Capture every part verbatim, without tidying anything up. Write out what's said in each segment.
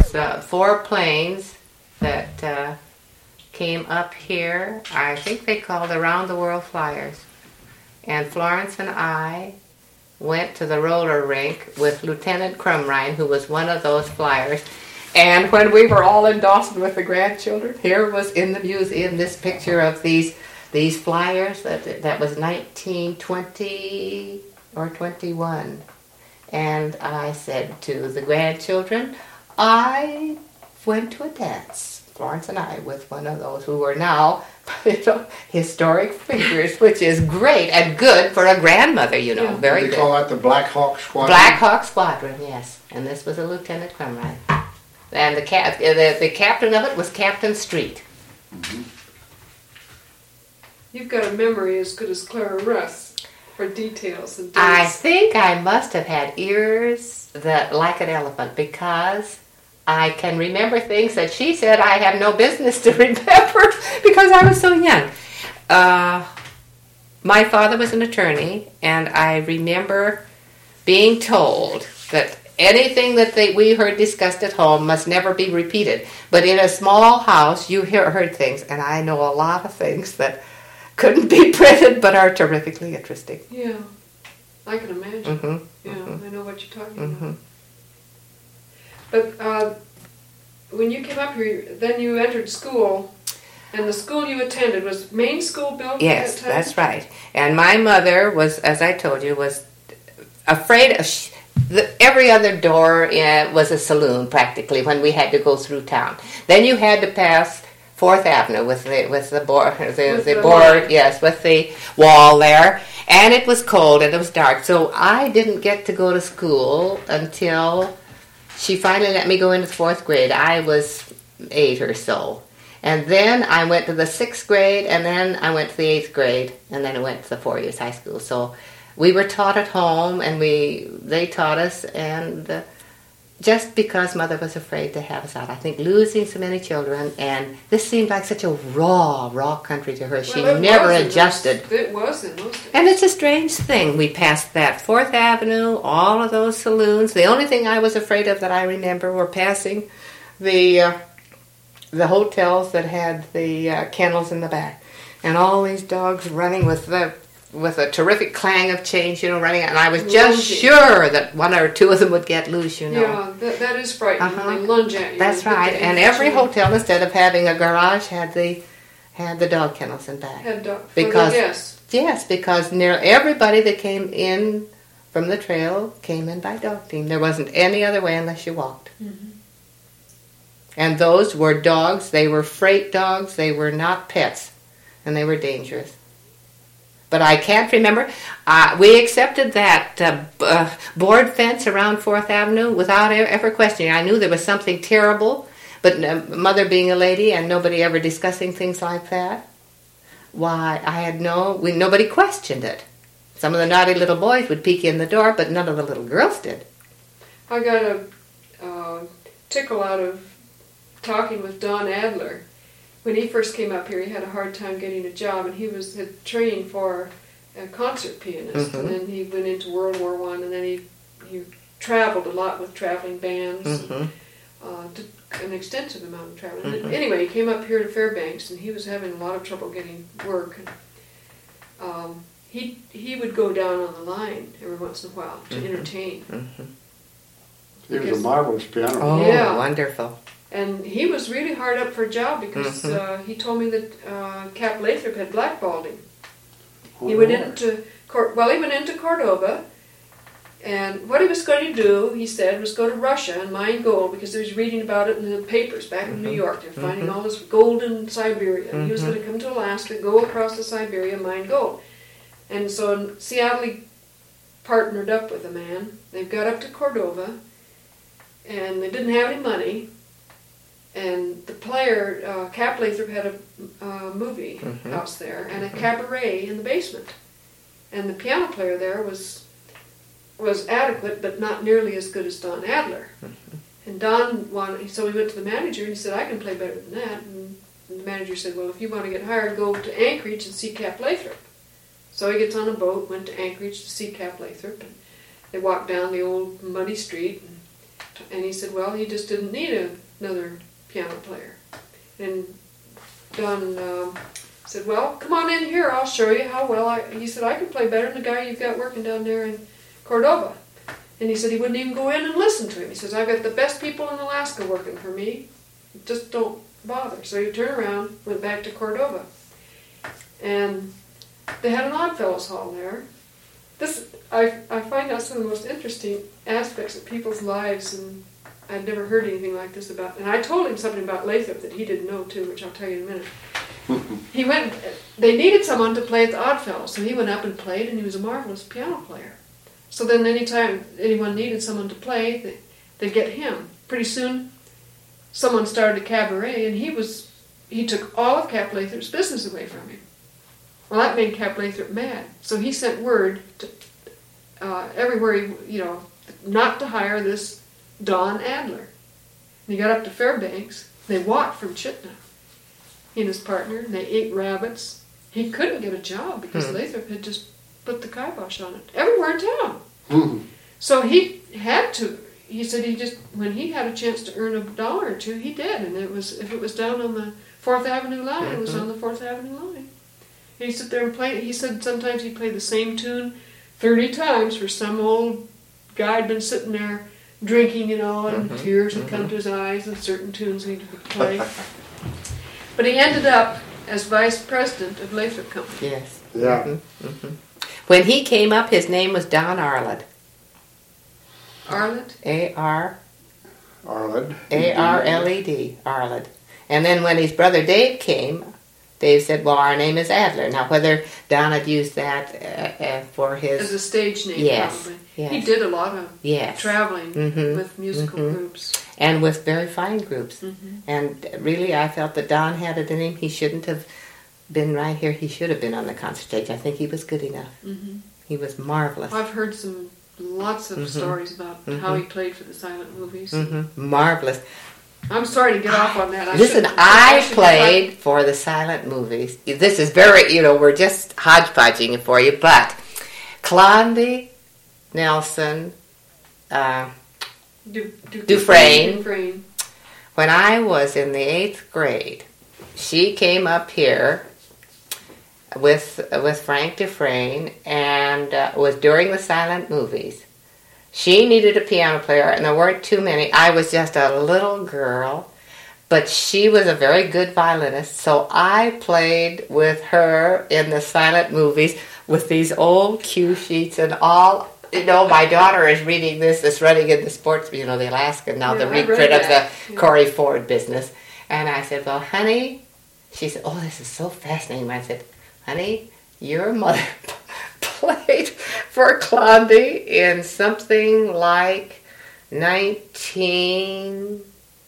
was uh, four planes that uh, came up here. I think they called Around the World Flyers. And Florence and I went to the roller rink with Lieutenant Crumrine, who was one of those flyers. And when we were all in Dawson with the grandchildren, here was in the museum this picture of these these flyers. That that was nineteen twenty or twenty-one. And I said to the grandchildren, I went to a dance, Florence and I, with one of those who were now, you know, historic figures, which is great and good for a grandmother, you know, yeah. very they good. They call that the Black Hawk Squadron? Black Hawk Squadron, yes. And this was a Lieutenant Crumrine. And the, cap- the, the captain of it was Captain Street. Mm-hmm. You've got a memory as good as Clara Russ. For details and dates. I think I must have had ears that like an elephant, because I can remember things that she said I have no business to remember because I was so young. Uh, my father was an attorney, and I remember being told that anything that they, we heard discussed at home must never be repeated. But in a small house, you hear, heard things, and I know a lot of things that couldn't be printed, but are terrifically interesting. Yeah, I can imagine. Mm-hmm. Yeah, mm-hmm. I know what you're talking mm-hmm. about. But uh, when you came up here, then you entered school, and the school you attended was Main School built. Yes, at that time? that's right. And my mother was, as I told you, was afraid of. Sh- the, every other door in, was a saloon practically when we had to go through town. Then you had to pass Fourth Avenue with the with the board the, with the, the board line. yes with the wall there, and it was cold and it was dark, so I didn't get to go to school until she finally let me go into the fourth grade. I was eight or so, and then I went to the sixth grade, and then I went to the eighth grade, and then I went to the four years high school. So we were taught at home, and we they taught us, and uh, just because Mother was afraid to have us out. I think losing so many children, and this seemed like such a raw, raw country to her. Well, she it never was adjusted. Most, it was in most And it's a strange thing. We passed that Fourth Avenue, all of those saloons. The only thing I was afraid of that I remember were passing the uh, the hotels that had the uh, kennels in the back, and all these dogs running with the with a terrific clang of chains, you know, running out. And I was just Lunging. sure that one or two of them would get loose, you know. Yeah, that, that is frightening. Uh-huh. They lunge at you. That's and right. hit And the every chain. hotel, instead of having a garage, had the had the dog kennels in back. Had dog, Because- for the guests. Yes, because near everybody that came in from the trail came in by dog team. There wasn't any other way unless you walked. Mm-hmm. And those were dogs. They were freight dogs. They were not pets. And they were dangerous. But I can't remember. Uh, we accepted that uh, b- uh, board fence around Fourth Avenue without e- ever questioning. I knew there was something terrible, but uh, Mother being a lady and nobody ever discussing things like that, why, I had no, we, nobody questioned it. Some of the naughty little boys would peek in the door, but none of the little girls did. I got a uh, tickle out of talking with Don Adler. When he first came up here, he had a hard time getting a job, and he was had trained for a concert pianist, Mm-hmm. and then he went into World War One, and then he he traveled a lot with traveling bands, Mm-hmm. uh, did an extensive amount of traveling. Mm-hmm. Anyway, he came up here to Fairbanks, and he was having a lot of trouble getting work. And, um, he he would go down on the line every once in a while to Mm-hmm. entertain. Mm-hmm. He was Because- a marvelous piano. Oh, Yeah. wonderful. And he was really hard up for a job because Mhm. uh, he told me that uh, Cap Lathrop had blackballed him. He Oh, went Lord. into Cor- well, he went into Cordova, and what he was going to do, he said, was go to Russia and mine gold because he was reading about it in the papers back in New Mhm. York. They're finding Mhm. all this gold in Siberia. And he was Mhm. going to come to Alaska, go across to Siberia, mine gold. And so in Seattle, he partnered up with a man. They got up to Cordova, and they didn't have any money. And the player, uh, Cap Lathrop, had a uh, movie Mhm. house there and a cabaret in the basement. And the piano player there was was adequate, but not nearly as good as Don Adler. Mm-hmm. And Don wanted, so he went to the manager and he said, "I can play better than that." And the manager said, "Well, if you want to get hired, go to Anchorage and see Cap Lathrop." So he gets on a boat, went to Anchorage to see Cap Lathrop, and they walked down the old muddy street and And he said, well, he just didn't need a, another piano player. And Don um, said, well, come on in here, I'll show you how well I... He said, I can play better than the guy you've got working down there in Cordova. And he said he wouldn't even go in and listen to him. He says, I've got the best people in Alaska working for me. Just don't bother. So he turned around, went back to Cordova. And they had an Oddfellows Hall there. This I, I find out some of the most interesting aspects of people's lives, and I'd never heard anything like this about... And I told him something about Lathrop that he didn't know, too, which I'll tell you in a minute. He went... They needed someone to play at the Oddfellows, so he went up and played, and he was a marvelous piano player. So then anytime anyone needed someone to play, they, they'd get him. Pretty soon, someone started a cabaret, and he was he took all of Cap Lathrop's business away from him. Well, that made Cap Lathrop mad. So he sent word to uh, everywhere, he, you know, not to hire this Don Adler. And he got up to Fairbanks. They walked from Chittenden, he and his partner, and they ate rabbits. He couldn't get a job because Hmm. Lathrop had just put the kibosh on it everywhere in town. Mhm. So he had to. He said he just when he had a chance to earn a dollar or two, he did, and it was if it was down on the Fourth Avenue line, it was on the Fourth Avenue line. And he sit there and play. He said sometimes he played the same tune thirty times for some old guy had been sitting there drinking, you know, and Mhm. tears would come to his eyes, and certain tunes he would play. But he ended up as vice president of Lathrop Company. Yes. Yeah. Mhm, mhm. When he came up, his name was Don Arled. Arlett? A R Arled. A R L E D, Arled. And then when his brother Dave came, Dave said, well, our name is Adler. Now, whether Don had used that uh, uh, for As his... a stage name, Yes, probably. yes. He did a lot of Yes. traveling Mhm, with musical mhm. groups. And with very fine groups. Mhm. And really, I felt that Don had it in him. He shouldn't have been right here. He should have been on the concert stage. I think he was good enough. Mhm. He was marvelous. I've heard some lots of Mhm. stories about Mhm. how he played for the silent movies. hmm Marvelous. I'm sorry to get off on that. I Listen, should- I should- played for the silent movies. This is very, you know, we're just hodgepodging it for you, but Clondy, Nelson, uh, Du- Du- Dufresne. Dufresne. when I was in the eighth grade, she came up here with with Frank Dufresne, and uh, was during the silent movies. She needed a piano player, and there weren't too many. I was just a little girl, but she was a very good violinist, so I played with her in the silent movies with these old cue sheets and all. You know, my daughter is reading this, this running in the sports, you know, the Alaska, now Yeah, the I read reprint of the that, yeah. Corey Ford business. And I said, well, honey, she said, oh, this is so fascinating. I said, honey, your mother played for Clondy in something like nineteen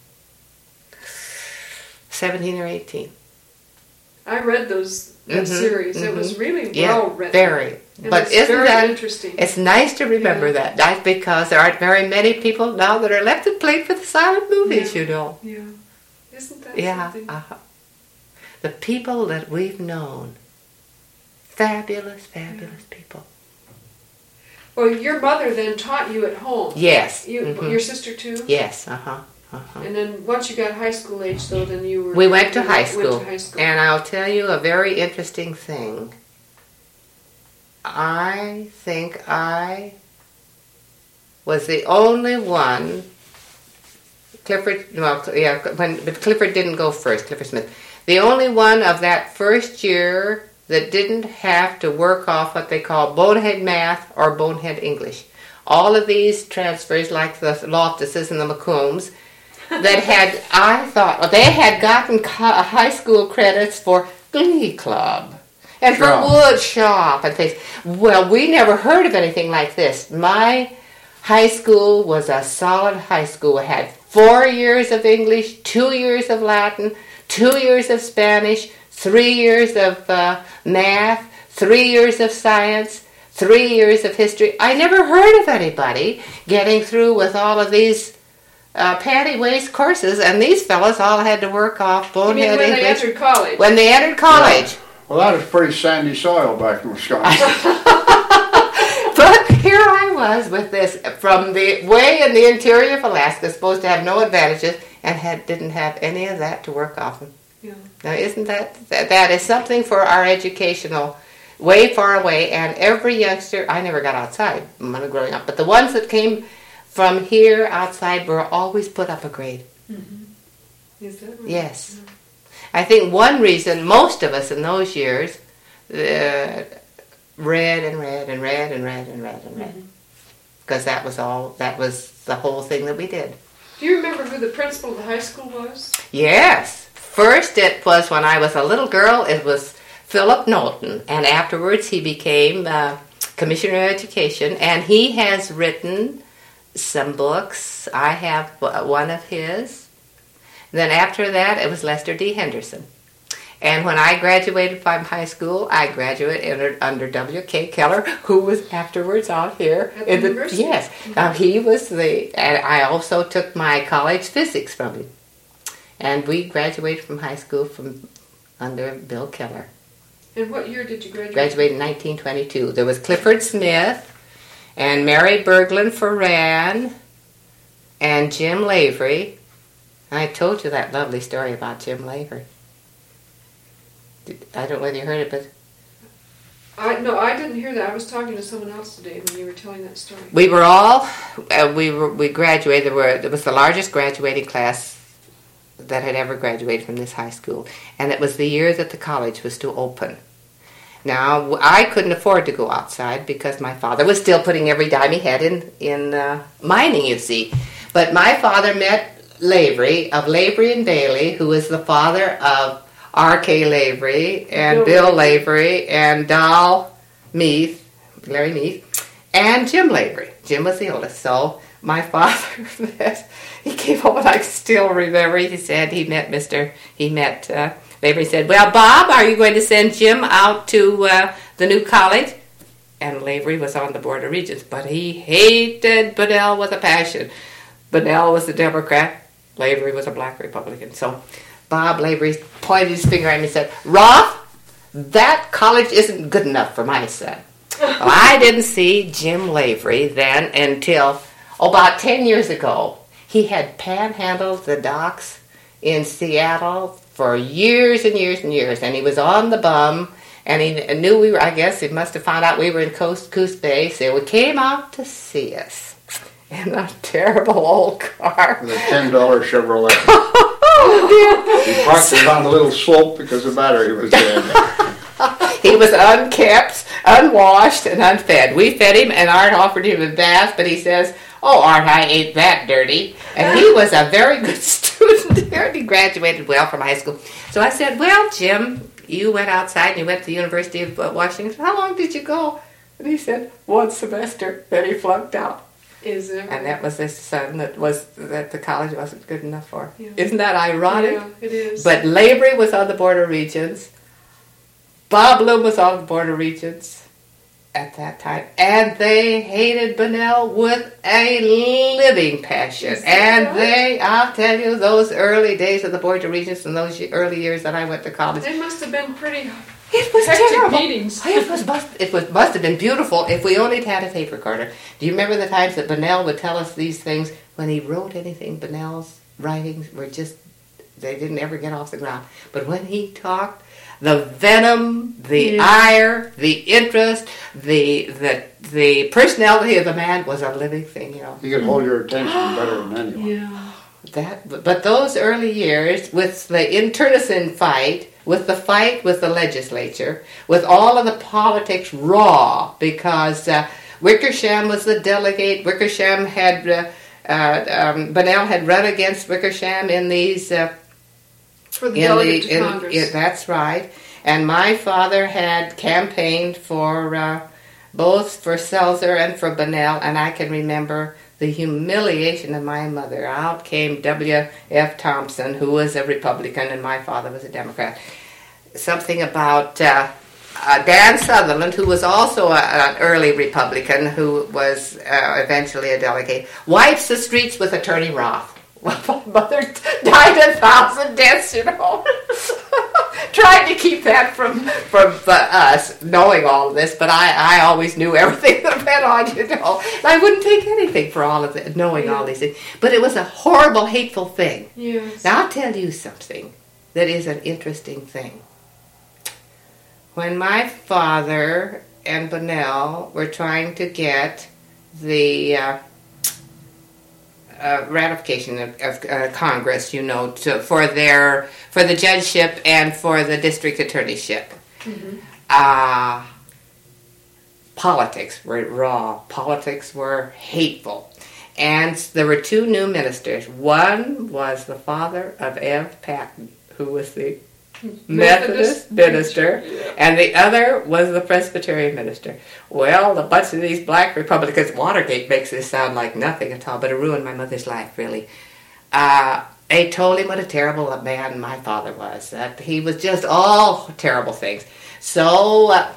seventeen or eighteen. I read those that Mhm, series. It mhm. was really Yeah, well written. very. And But it's isn't very that interesting? It's nice to remember Yeah. that. That's because there aren't very many people now that are left that played for the silent movies, Yeah. you know. Yeah. Isn't that Yeah. something? Uh-huh. The people that we've known. Fabulous, fabulous people. Well, your mother then taught you at home. Yes. You, mhm. Your sister too? Yes, uh-huh. uh-huh. And then once you got high school age, though, then you were... We went to you high went school. to high school. And I'll tell you a very interesting thing. I think I was the only one. Clifford, well, yeah, when, but Clifford didn't go first, Clifford Smith. The only one of that first year that didn't have to work off what they call bonehead math or bonehead English. All of these transfers, like the Loftuses and the McCombs, that had, I thought, well, they had gotten co- high school credits for Glee Club and for Shop. Wood Shop and things. Well, we never heard of anything like this. My high school was a solid high school. It had four years of English, two years of Latin, two years of Spanish, three years of uh, math, three years of science, three years of history. I never heard of anybody getting through with all of these uh, panty waist courses, and these fellas all had to work off You mean bonehead when they English entered college? when they entered college. Well, that was pretty sandy soil back in Wisconsin. But here I was with this from the way in the interior of Alaska, supposed to have no advantages, and had didn't have any of that to work off of. Yeah. Now, isn't that, that that is something for our educational, way far away, and every youngster, I never got outside when I was growing up, but the ones that came from here outside were always put up a grade. Mm-hmm. Is that right? Yes. Yeah. I think one reason most of us in those years uh, read and read and read and read and read and read, because mm-hmm. that was all, that was the whole thing that we did. Do you remember who the principal of the high school was? Yes. First it was when I was a little girl, it was Philip Knowlton, and afterwards he became uh, Commissioner of Education, and he has written some books. I have one of his. Then after that, it was Lester D. Henderson. And when I graduated from high school, I graduated under W K Keller, who was afterwards out here. At the in the, university? Yes. Uh, he was the, and I also took my college physics from him. And we graduated from high school from under Bill Keller. And what year did you graduate? Graduated in nineteen twenty-two. There was Clifford Smith and Mary Berglund Ferran and Jim Lavery. I told you that lovely story about Jim Lavery. I don't know whether you heard it, but... I No, I didn't hear that. I was talking to someone else today when you were telling that story. We were all... Uh, we were we graduated. There were, it was the largest graduating class that had ever graduated from this high school. And it was the year that the college was to open. Now, I couldn't afford to go outside because my father was still putting every dime he had in, in uh, mining, you see. But my father met Lavery of Lavery and Bailey, who was the father of R K Lavery and Bill, Bill Lavery and Doll Meath, Larry Meath, and Jim Lavery. Jim was the oldest. So my father, he came home and I still remember, he said he met Mister, he met uh, Lavery, said, well, Bob, are you going to send Jim out to uh, the new college? And Lavery was on the Board of Regents, but he hated Bunnell with a passion. Bunnell was a Democrat, Lavery was a black Republican. So Bob Lavery pointed his finger at me and said, Roth, that college isn't good enough for my son. Well, I didn't see Jim Lavery then until oh, about ten years ago. He had panhandled the docks in Seattle for years and years and years, and he was on the bum, and he knew we were, I guess he must have found out we were in Coast Coast Bay, so he came out to see us in a terrible old car. With a ten dollar Chevrolet. He parked it on the little slope because the battery was dead. He was unkept, unwashed, and unfed. We fed him, and Art offered him a bath, but he says, oh, Art, I ain't that dirty. And he was a very good student there, and he graduated well from high school. So I said, well, Jim, you went outside and you went to the University of Washington. How long did you go? And he said, one semester. Then he flunked out. Is there? And that was his son that was that the college wasn't good enough for. Yeah. Isn't that ironic? Yeah, it is. But Lavery was on the Board of Regents. Bob Bloom was on the Board of Regents at that time. And they hated Bunnell with a living passion. And right? they, I'll tell you, those early days of the Board of Regents and those early years that I went to college. They must have been pretty It was hectic terrible. meetings. It was must it was must have been beautiful if we only had a tape recorder. Do you remember the times that Bunnell would tell us these things when he wrote anything? Bunnell's writings were just they didn't ever get off the ground. But when he talked, the venom, the Yeah. ire, the interest, the the the personality of the man was a living thing. You know He could hold your attention better than anyone. Yeah. that. But those early years with the internecine fight. With the fight with the legislature, with all of the politics raw, because uh, Wickersham was the delegate. Wickersham had, uh, uh, um, Bunnell had run against Wickersham in these... Uh, For the in delegate the, to in, Congress. in, that's right. And my father had campaigned for uh, both for Seltzer and for Bunnell, and I can remember the humiliation of my mother. Out came W F Thompson, who was a Republican, and my father was a Democrat. Something about uh, uh, Dan Sutherland, who was also a, an early Republican, who was uh, eventually a delegate, wipes the streets with Attorney Roth. Well, my mother died a thousand deaths, you know. tried to keep that from from uh, us knowing all of this, but I, I always knew everything that went on, you know. And I wouldn't take anything for all of it, knowing Yeah. all these things. But it was a horrible, hateful thing. Yes. Now, I'll tell you something that is an interesting thing. When my father and Bunnell were trying to get the uh, uh, ratification of, of uh, Congress, you know, to, for their for the judgeship and for the district attorneyship, Mm-hmm. uh, politics were raw. Politics were hateful. And there were two new ministers. One was the father of Ev Patton, who was the Methodist, Methodist minister, yeah. and the other was the Presbyterian minister. Well, a bunch of these black Republicans, Watergate makes this sound like nothing at all, but it ruined my mother's life, really. Uh, they told him what a terrible man my father was, that he was just all terrible things. So uh,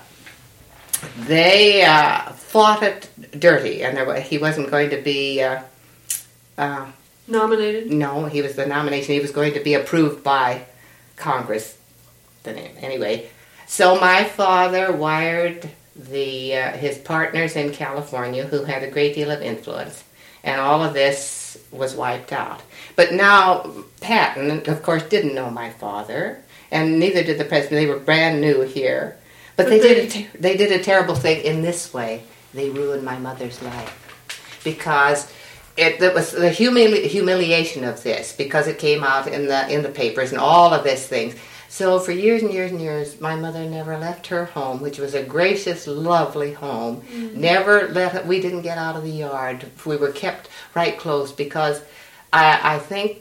they uh, fought it dirty, and there, wa- he wasn't going to be... Uh, uh, Nominated? no, he was the nomination. He was going to be approved by Congress. Then anyway, so my father wired the uh, his partners in California, who had a great deal of influence, and all of this was wiped out. But now Patton, of course, didn't know my father, and neither did the president. They were brand new here, but, But they, they- did a ter- they did a terrible thing in this way. They ruined my mother's life because. It, it was the humili- humiliation of this because it came out in the in the papers and all of these things. So for years and years and years, my mother never left her home, which was a gracious, lovely home. Mm-hmm. Never let we didn't get out of the yard. We were kept right close because I, I think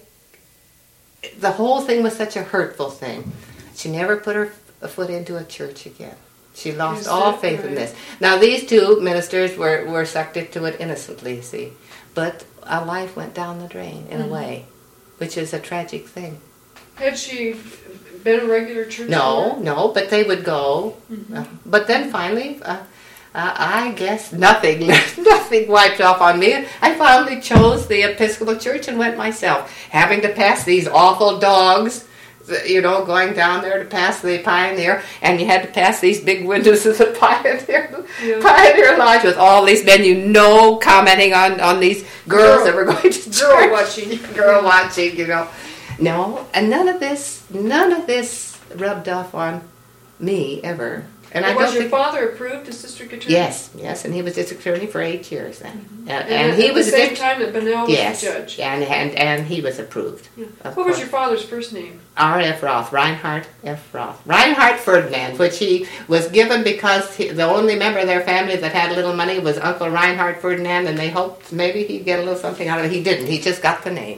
the whole thing was such a hurtful thing. She never put her f- foot into a church again. She lost Is all that faith in right? this. Now these two ministers were, were sucked into it innocently, see. But our life went down the drain in Mhm. a way, which is a tragic thing. Had she been a regular church No, goer? no, but they would go. Mhm. Uh, but then finally, uh, uh, I guess nothing, nothing wiped off on me. I finally chose the Episcopal Church and went myself, having to pass these awful dogs. You know, going down there to pass the Pioneer, and you had to pass these big windows of the Pioneer, Yeah. Pioneer Lodge with all these men you know commenting on, on these girls Girl- that were going to Girl church. watching. Girl watching, you know. No, and none of this, none of this rubbed off on me ever. And I And was don't your think. father approved as district attorney? Yes, yes, and he was district attorney for eight years then, and, And, and at he the was a same district. time that Bunnell was Yes, the judge. and and and he was approved. Yeah. Of What was course. your father's first name? R F. Roth, Reinhard F. Roth. Reinhard Ferdinand, which he was given because he, the only member of their family that had a little money was Uncle Reinhard Ferdinand, and they hoped maybe he'd get a little something out of it. He didn't. He just got the name,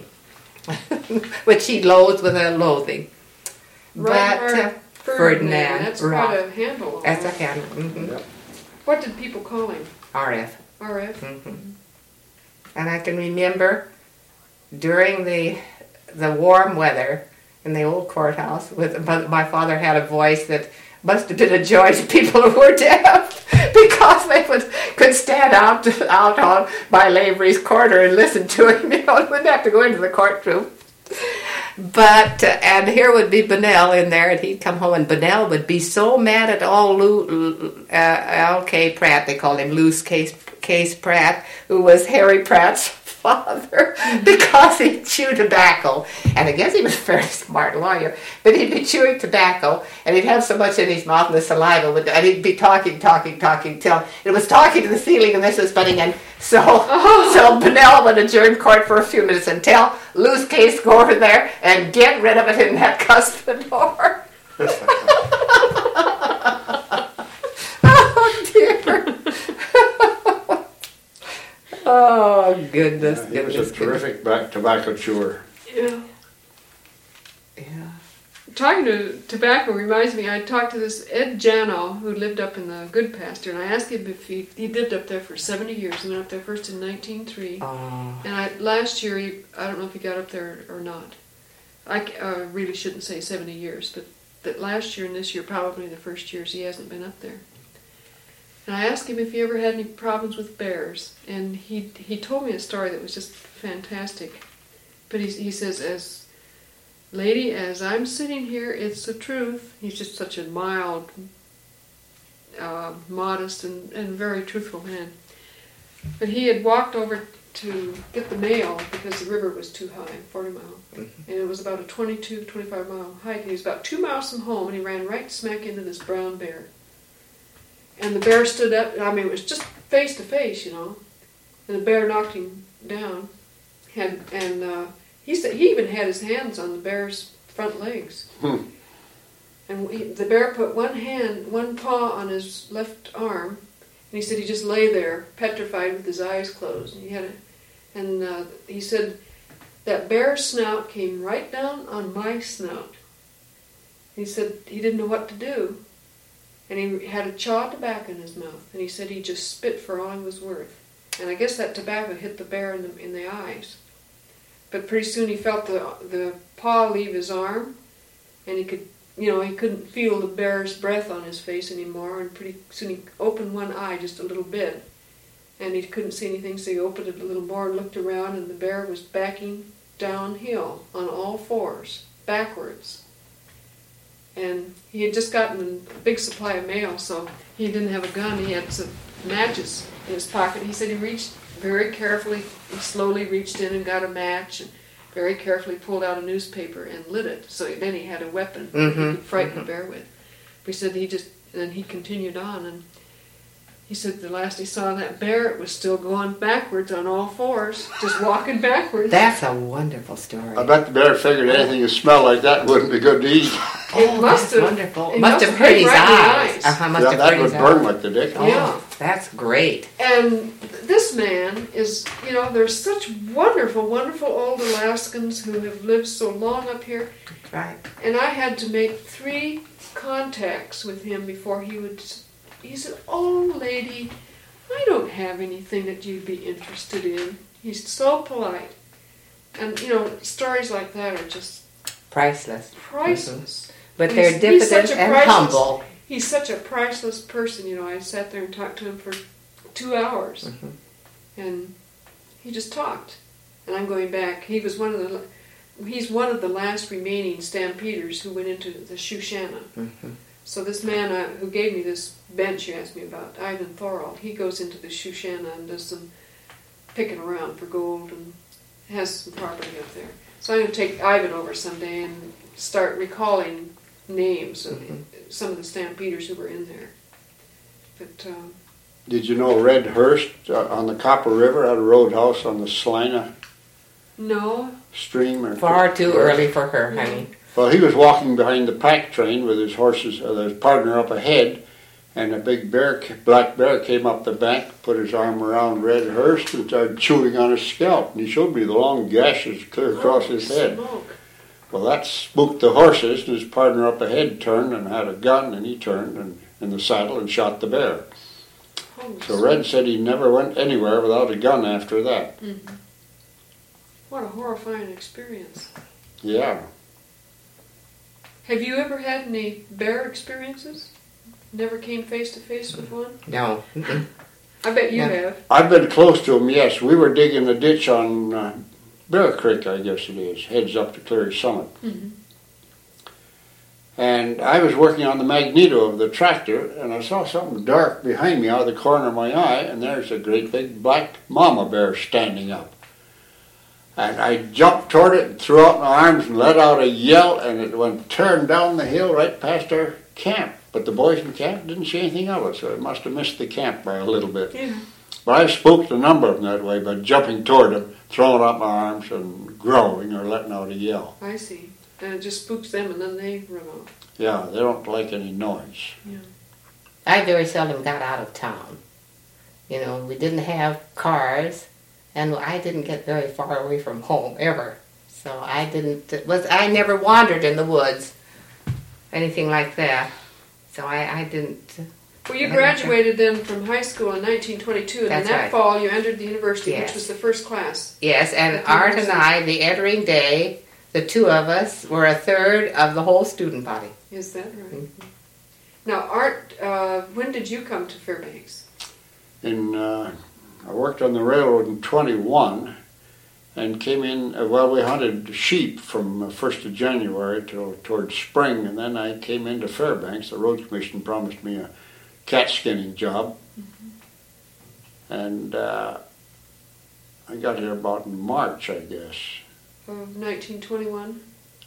which he loathed with a loathing. Reinhard but, uh, Ferdinand That's Roth. quite a handle. on That's a that. handle. Mm-hmm. Yep. What did people call him? R F. R F? Mm-hmm. And I can remember during the the warm weather in the old courthouse, with my my father had a voice that must have been a joy to people who were deaf because they would could stand out out on by Lavery's corner and listen to him. You know, wouldn't have to go into the courtroom. But uh, and here would be Bunnell in there, and he'd come home, and Bunnell would be so mad at all Lou, uh, L K. Pratt. They called him Lou's Case Case Pratt, who was Harry Pratt's father, because he chewed tobacco. And I guess he was a very smart lawyer, but he'd be chewing tobacco, and he'd have so much in his mouth, and the saliva would, and he'd be talking, talking, talking till it was talking to the ceiling, and this was putting in. So, so Bunnell would adjourn court for a few minutes and tell Lou's Case go over there and get rid of it in that cuspidor. Oh dear. Oh goodness. Yeah, he was goodness, a terrific back tobacco chewer. Yeah. Yeah. Talking to tobacco reminds me, I talked to this Ed Jano who lived up in the Good Pasture, and I asked him if he, he lived up there for seventy years. He went up there first in nineteen oh three. Oh. And I, last year, he, I don't know if he got up there or not. I c- uh, really shouldn't say seventy years, but that last year and this year, probably the first years, he hasn't been up there. And I asked him if he ever had any problems with bears, and he he told me a story that was just fantastic. But he he says as lady, as I'm sitting here, it's the truth. He's just such a mild, uh, modest, and, and very truthful man. But he had walked over to get the mail because the river was too high, forty mile. Mm-hmm. And it was about a twenty-two, twenty-five mile hike. And he was about two miles from home, and he ran right smack into this brown bear. And the bear stood up. I mean, it was just face to face, you know. And the bear knocked him down. And, and uh, he said he even had his hands on the bear's front legs. Hmm. And he, the bear put one hand, one paw on his left arm, and he said he just lay there, petrified with his eyes closed. And he had a, and uh, he said that bear's snout came right down on my snout. He said he didn't know what to do. And he had a chaw of tobacco in his mouth, and he said he just spit for all he was worth. And I guess that tobacco hit the bear in the in the eyes. But pretty soon he felt the the paw leave his arm, and he could, you know, he couldn't feel the bear's breath on his face anymore. And pretty soon he opened one eye just a little bit, and he couldn't see anything, so he opened it a little more and looked around, and the bear was backing downhill on all fours, backwards. And he had just gotten a big supply of mail, so he didn't have a gun. He had some matches in his pocket. He said he reached very carefully, he slowly reached in and got a match, and very carefully pulled out a newspaper and lit it. So then he had a weapon mm-hmm. he could frighten mm-hmm. the bear with. But he said he just, and then he continued on, and he said the last he saw that bear, it was still going backwards on all fours, just walking backwards. That's a wonderful story. I bet the bear figured anything that smelled like that wouldn't be good to eat. It oh, must have. Wonderful. It must, must have hurt his right eyes. Uh-huh, must yeah, have that hurt would his burn eyes. like the dick. Oh, yeah. That's great. And this man is, you know, there's such wonderful, wonderful old Alaskans who have lived so long up here. Right. And I had to make three contacts with him before he would. He said, "Oh, lady, I don't have anything that you'd be interested in." He's so polite. And, you know, stories like that are just priceless. Priceless. Mm-hmm. But they're he's, diffident he's and humble. He's such a priceless person, you know. I sat there and talked to him for two hours. Mm-hmm. And he just talked. And I'm going back. He was one of the he's one of the last remaining stampeders who went into the Shoshana. Mm-hmm. So this man uh, who gave me this bench you asked me about, Ivan Thorold, he goes into the Shoshana and does some picking around for gold and has some property up there. So I'm going to take Ivan over someday and start recalling names of mm-hmm. some of the stampeders who were in there. But um, did you know Red Hurst uh, on the Copper River had a roadhouse on the Salina? No. Stream? Or Far too or, early for her, yeah. honey. Well, he was walking behind the pack train with his horses, uh, his partner up ahead, and a big bear, black bear, came up the bank, put his arm around Red Hurst, and started chewing on his scalp. And he showed me the long gashes clear across oh, his head. Smoke. Well, that spooked the horses, and his partner up ahead turned and had a gun, and he turned and, in the saddle and shot the bear. Oh, so Red said he never went anywhere without a gun after that. Mm-hmm. What a horrifying experience. Yeah. Have you ever had any bear experiences? Never came face to face with one? No. I bet you no. have. I've been close to them, yes. We were digging a ditch on uh, Bear Creek, I guess it is, heads up to Cleary Summit. Mm-hmm. And I was working on the magneto of the tractor, and I saw something dark behind me out of the corner of my eye, and there's a great big black mama bear standing up. And I jumped toward it and threw out my arms and let out a yell, and it went tearing down the hill right past our camp. But the boys in camp didn't see anything of it, so it must have missed the camp by a little bit. Yeah. But I've spooked a number of them that way by jumping toward them, throwing out my arms, and growling or letting out a yell. I see. And it just spooks them, and then they run off. Yeah, they don't like any noise. Yeah. I very seldom got out of town. You know, we didn't have cars. And I didn't get very far away from home, ever. So I didn't, was I never wandered in the woods, anything like that. So I, I didn't. Well, you graduated then from high school in nineteen twenty-two, and That's in that right. fall you entered the university, Yes. which was the first class. Yes, and Art and I, the entering day, the two of us were a third of the whole student body. Is that right? Mm-hmm. Now, Art, uh, when did you come to Fairbanks? In, uh, I worked on the railroad in twenty-one, and came in, uh, well, we hunted sheep from uh, first of January till towards spring, and then I came into Fairbanks. The Road Commission promised me a cat skinning job. Mm-hmm. And uh, I got here about in March, I guess. Of nineteen twenty-one?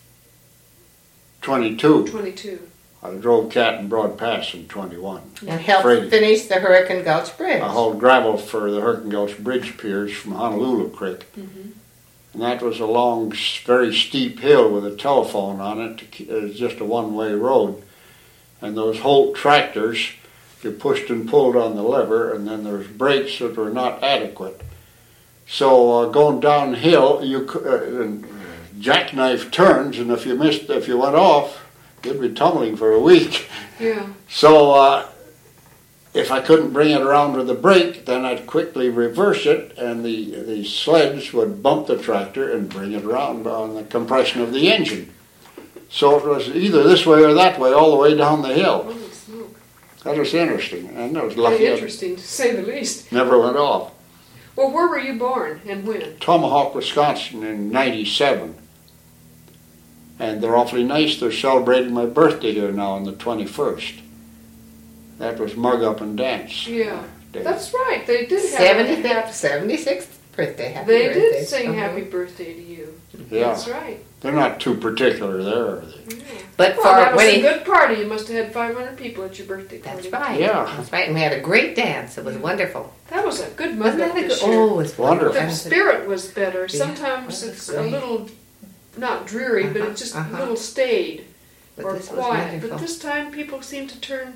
twenty-two. twenty-two. I drove cat in Broad Pass in twenty-one. And helped Freighted. finish the Hurricane Gulch Bridge. I hauled gravel for the Hurricane Gulch Bridge piers from Honolulu Creek. Mm-hmm. And that was a long, very steep hill with a telephone on it. It was just a one-way road. And those Holt tractors, you pushed and pulled on the lever, and then there's brakes that were not adequate. So uh, going downhill, you could, uh, and jackknife turns, and if you missed, if you went off, you'd be tumbling for a week. Yeah. So uh, if I couldn't bring it around with the brake, then I'd quickly reverse it, and the, the sleds would bump the tractor and bring it around on the compression of the engine. So it was either this way or that way, all the way down the hill. Holy smoke. That was interesting, and I was Very lucky interesting, to say the least. it never went off. Well, where were you born and when? Tomahawk, Wisconsin in ninety-seven. And they're awfully nice. They're celebrating my birthday here now on the twenty-first. That was Mug Up and Dance. Yeah. Day. That's right. They did have seventy-fifth, seventy-sixth birthday. Happy They birthday. did sing Uh-huh. happy birthday to you. Yeah. That's right. They're not too particular there, are they? Yeah. But Well, for that was when a he, good party. You must have had five hundred people at your birthday party. that's right. Yeah. That's right. And we had a great dance. It was wonderful. That was a good Wasn't mug up that a good? this year. Oh, it was Wonderful. The And spirit was better. Yeah, Sometimes that was it's a great. little, not dreary, but Uh-huh, it's just uh-huh. a little staid But or this was quiet. wonderful. But this time people seem to turn.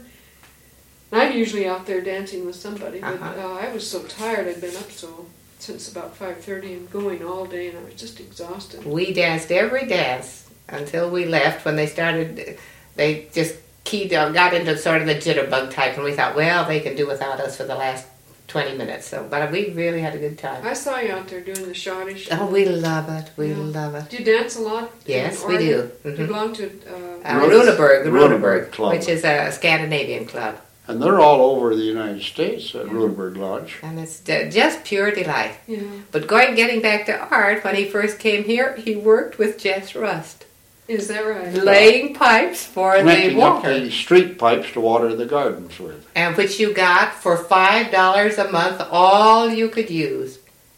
I'm usually out there dancing with somebody, but Uh-huh. uh, I was so tired. I'd been up so since about five thirty and going all day, and I was just exhausted. We danced every dance until we left. When they started, they just keyed on, got into sort of the jitterbug type, and we thought, well, they can do without us for the last twenty minutes. So, but we really had a good time. I saw you out there doing the schottisch. Oh, we love it. We Yeah. love it. Do you dance a lot? in Yes, we Oregon? do. Do you Mhm. belong to uh, Uh, Runeberg- Runeberg, the Runeberg Runeberg, Club. which is a Scandinavian club. And they're all over the United States at Runeberg Lodge. And it's ju- just pure delight. yeah. But going, getting back to Art, when he first came here, he worked with Jess Rust, Is that right? laying pipes for the Connecting up water, the street pipes to water the gardens with. and which you got for five dollars a month, all you could use,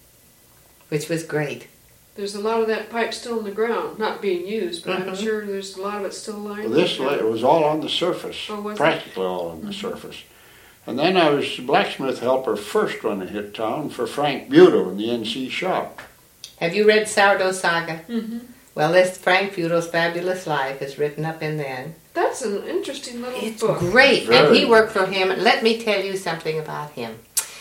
which was great. There's a lot of that pipe still in the ground, not being used, but I'm Mhm. sure there's a lot of it still lying. Well, this there. la- it was all on the surface, Oh, was it? practically all on the surface. And then I was blacksmith helper first when I hit town for Frank Buto in the N C shop. Have you read Sourdough Saga? Mhm. Well, this Frank Buto's Fabulous Life is written up in there. That's an interesting little It's book. great, Very. and he worked for him. Let me tell you something about him.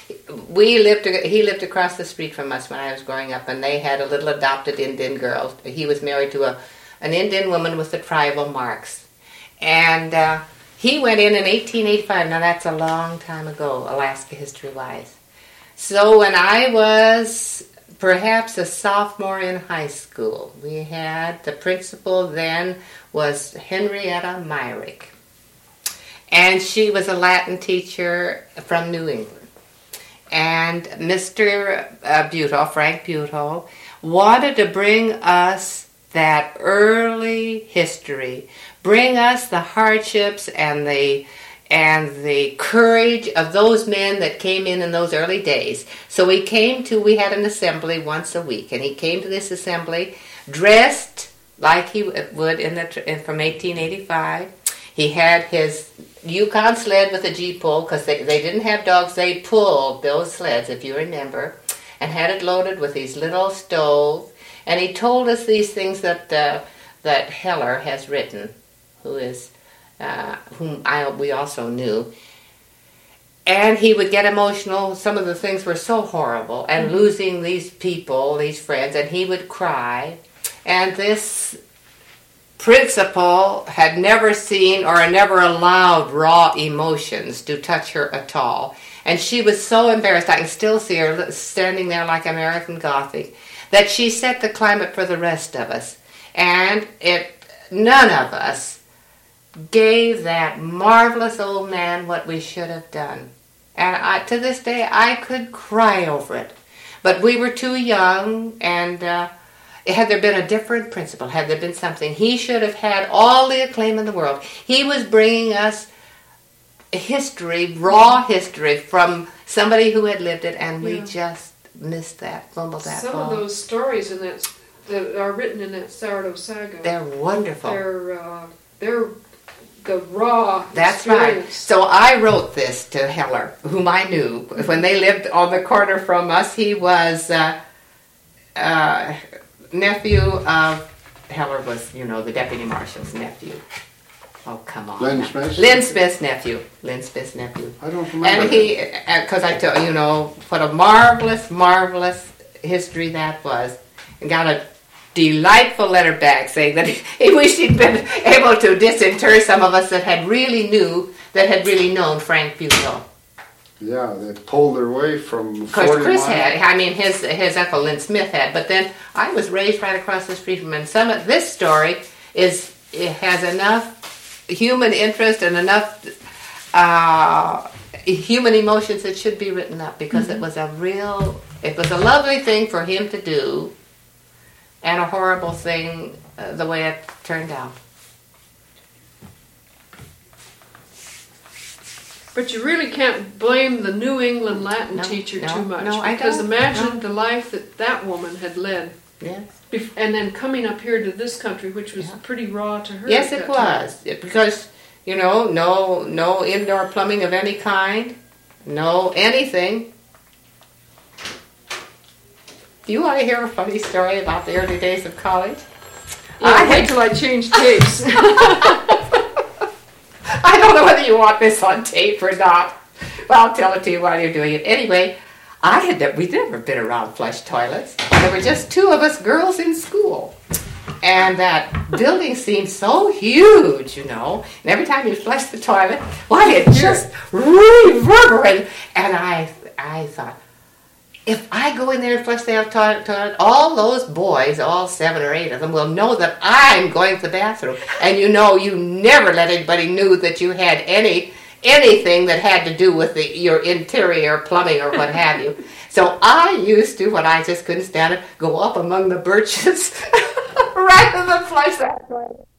We lived. He lived across the street from us when I was growing up, and they had a little adopted Indian girl. He was married to a an Indian woman with the tribal marks, and uh, he went in in eighteen eighty-five. Now that's a long time ago, Alaska history-wise. So when I was perhaps a sophomore in high school, we had the principal then was Henrietta Myrick. And she was a Latin teacher from New England. And Mister Uh, Buto, Frank Buto, wanted to bring us that early history, bring us the hardships and the and the courage of those men that came in in those early days. So we came to, we had an assembly once a week, and he came to this assembly dressed like he would in the in, from eighteen eighty-five. He had his Yukon sled with a G-pull, because they, they didn't have dogs. They pulled those sleds, if you remember, and had it loaded with these little stoves. And he told us these things that uh, that Heller has written, who is uh, whom I we also knew. And he would get emotional. Some of the things were so horrible, and mm-hmm. losing these people, these friends, and he would cry. And this principal had never seen or never allowed raw emotions to touch her at all. And she was so embarrassed, I can still see her standing there like American Gothic, that she set the climate for the rest of us. And it, none of us gave that marvelous old man what we should have done. And I, to this day, I could cry over it. But we were too young, and uh, had there been a different principle, had there been something, he should have had all the acclaim in the world. He was bringing us history, raw history, from somebody who had lived it, and we Yeah. just missed that, fumbled that Some ball. of those stories in that that are written in that Sourdough Saga, They're wonderful. they're uh, they're the raw That's right. experience. So I wrote this to Heller, whom I knew when they lived on the corner from us. He was uh, uh, nephew of Heller was, you know, the deputy marshal's nephew. Oh, come on. Lynn Smith? Lynn Smith's nephew. Lynn Smith's nephew. I don't remember. And he, because I tell you know, what a marvelous, marvelous history that was. And got a delightful letter back saying that he wished he'd been able to disinter some of us that had really knew, that had really known Frank Buell. Yeah, they pulled their way from Because forty Chris miles. had, I mean, his his uncle Lynn Smith had, but then I was raised right across the street from him. And some of this story is, it has enough human interest and enough uh, human emotions that should be written up, because it was a real, it was a lovely thing for him to do, and a horrible thing uh, the way it turned out. But you really can't blame the New England Latin No, teacher no, too much, no, I because don't, imagine no. the life that that woman had led, Yes. bef- and then coming up here to this country, which was Yeah. pretty raw to her. Yes, at it that time. was. It- because, you know, no no indoor plumbing of any kind, no anything. Do you want to hear a funny story about the early days of college? Yeah, I wait had- till I change tapes. I don't know whether you want this on tape or not. But I'll tell it to you while you're doing it. Anyway, I had ne- we'd never been around flush toilets. There were just two of us girls in school. And that building seemed so huge, you know. And every time you flushed the toilet, why, it just reverberated. And I, I thought, if I go in there and flush the toilet, toilet, all those boys, all seven or eight of them, will know that I'm going to the bathroom. And you know, you never let anybody knew that you had any anything that had to do with the, your interior plumbing or what have you. So I used to, when I just couldn't stand it, go up among the birches rather than flush that toilet.